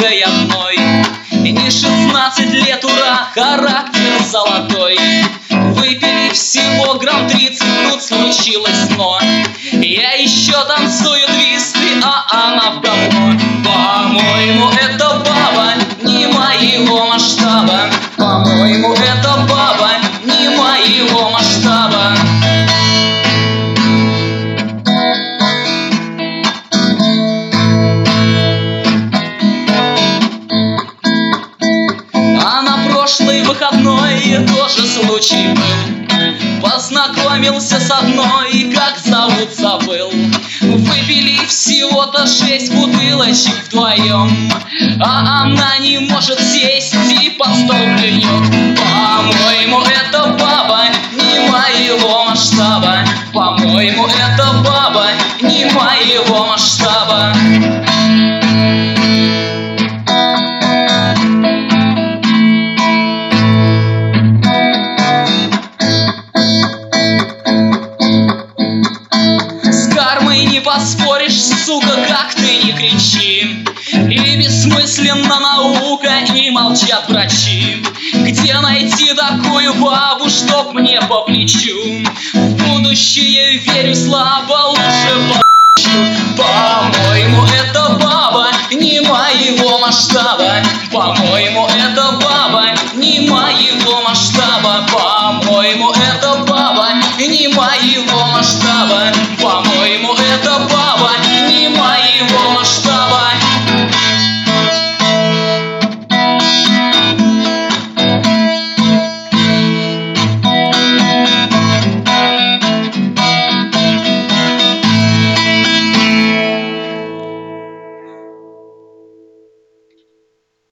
девушкой одной. Не 16 лет, ура, характер золотой. Выпили всего грамм 30, тут случилось но. Я еще танцую твисты, а она в говно. По-моему, это баба не моего масштаба. По-моему, это баба не моего масштаба. А на прошлый выходной тоже случай был. Познакомился с одной, как зовут забыл. Выпили всего-то 6 бутылочек вдвоем, а она не может сесть и под стол клюет. По-моему, это баба не моего масштаба. По-моему, это баба не моего масштаба. Не поспоришь, сука, как ты не кричи. И бессмысленно наука, и молчат врачи. Где найти такую бабу, чтоб мне по плечу? В будущее верю слабо, лучше по***чу. По-моему, это баба не моего масштаба. По-моему, это